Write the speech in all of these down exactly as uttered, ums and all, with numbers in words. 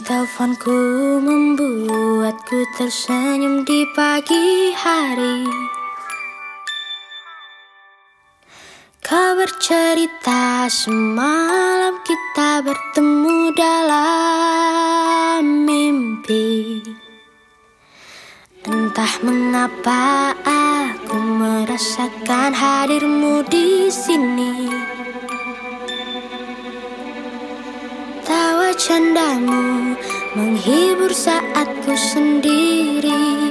teleponku membuatku tersenyum di pagi hari. Kau bercerita semalam kita bertemu dalam mimpi. Entah mengapa aku merasakan hadirmu di sini. Tawa candamu menghibur saat ku sendiri.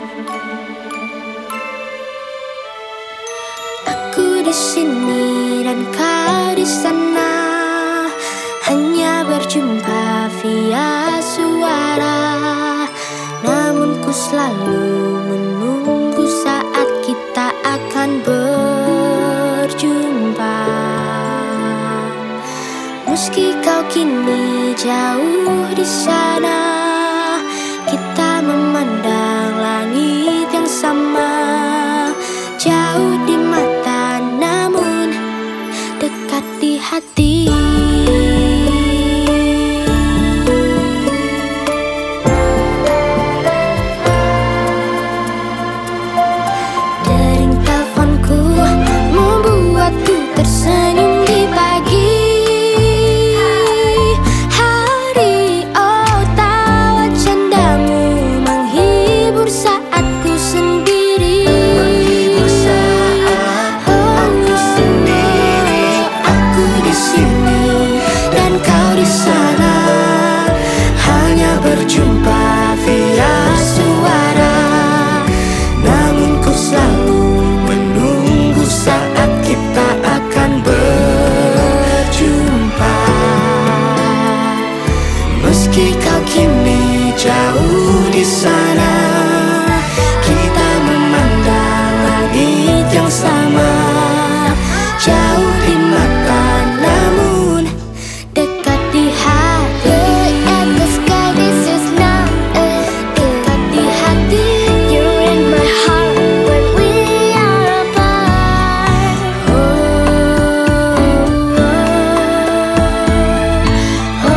Aku di sini dan kau di sana, hanya berjumpa via suara. Namun ku selalu menunggu saat kita akan berjumpa. Meski kau kini jauh di sana, kita memandang langit yang sama. Jauh di mata namun dekat di hati. Dering teleponku membuatku tersenyum di pagi hari. Oh, tawa candamu menghibur saat ku sendiri. Menghibur saat aku sendiri. Aku di sini dan kau di sana, hanya berjumpa via suara. Namun ku selalu menunggu saat kita akan berjumpa. Meski kau kini jauh di sana, kita memandang langit yang sama. Jauh di mata namun dekat di hati. Look at the sky, this is not it. Dekat di hati. You're in my heart when we are apart. Oh, oh, oh,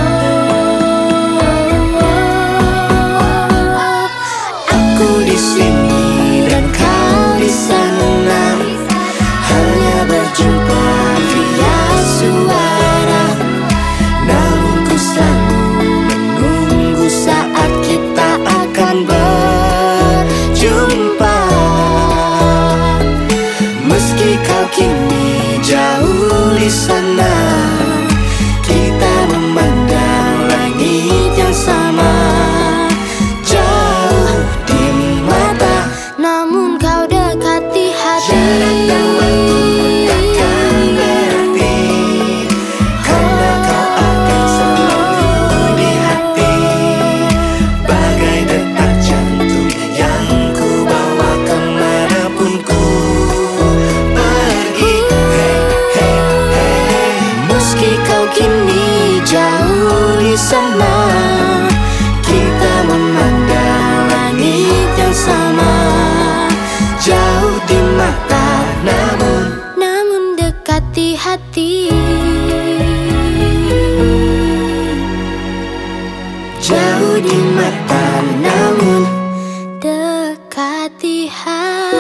oh. Aku di sini dan kau di sana, hanya berjumpa via suara. Namun ku selalu menunggu saat kita akan berjumpa. Meski kau kini jauh di sana, kita memandang langit yang sama. Jauh di mata namun kau dekat di hati. Jarak dan waktu takkan berarti, karena kau akan selalu di hati. Bagai detak jantung yang ku bawa kemanapun ku pergi. Hey, hey, hey. Meski kau kini jauh di sana, kita memandang langit yang sama. Jauh di mata namun namun dekat di hati. Jauh di mata namun dekat di hati.